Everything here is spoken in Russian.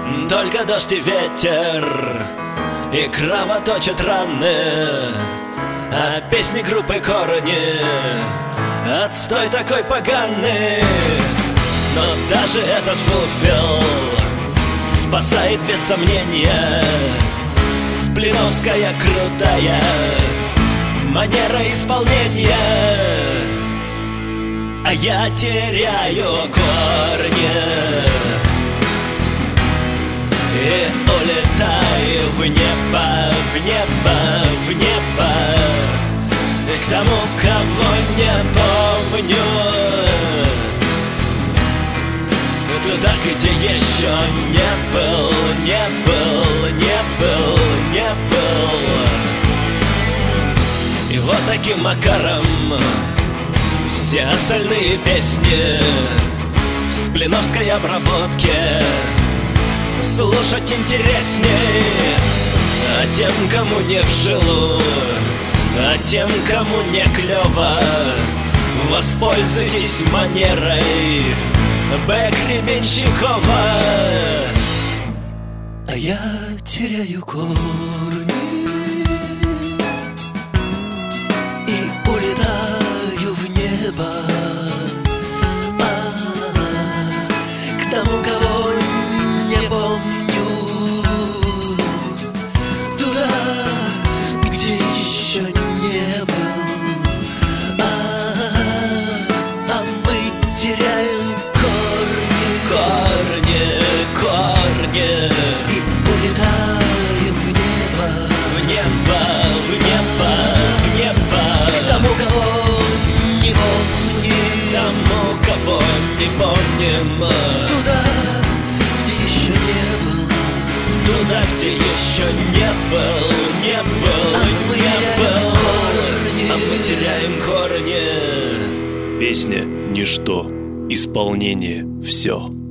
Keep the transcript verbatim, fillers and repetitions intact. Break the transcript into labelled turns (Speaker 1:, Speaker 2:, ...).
Speaker 1: Только дождь и ветер, и кровоточат раны, а песни группы «Корни» отстой такой поганый. Но даже этот фуфел спасает без сомнения сплиновская крутая манера исполнения. А я теряю корни и улетаю в небо, в небо, в небо, к тому, кого не помню, туда, где еще не был, не был, не был, не был. И вот таким макаром все остальные песни в сплиновской обработке слушать интересней. А тем, кому не в жилу, а тем, кому не клево, воспользуйтесь манерой Б. Гребенщикова. А я теряю корни и улетаю в небо, а, к тому, кого не помню, туда, где еще не был, а, а мы теряем корни, корни, и улетаем в небо, в небо, в небо, в небо, к тому, кого не помним, тому, кого не помним, туда, где еще не был, туда, где еще не был, не был, а не был, корни. А мы теряем корни.
Speaker 2: Песня — ничто, исполнение — все.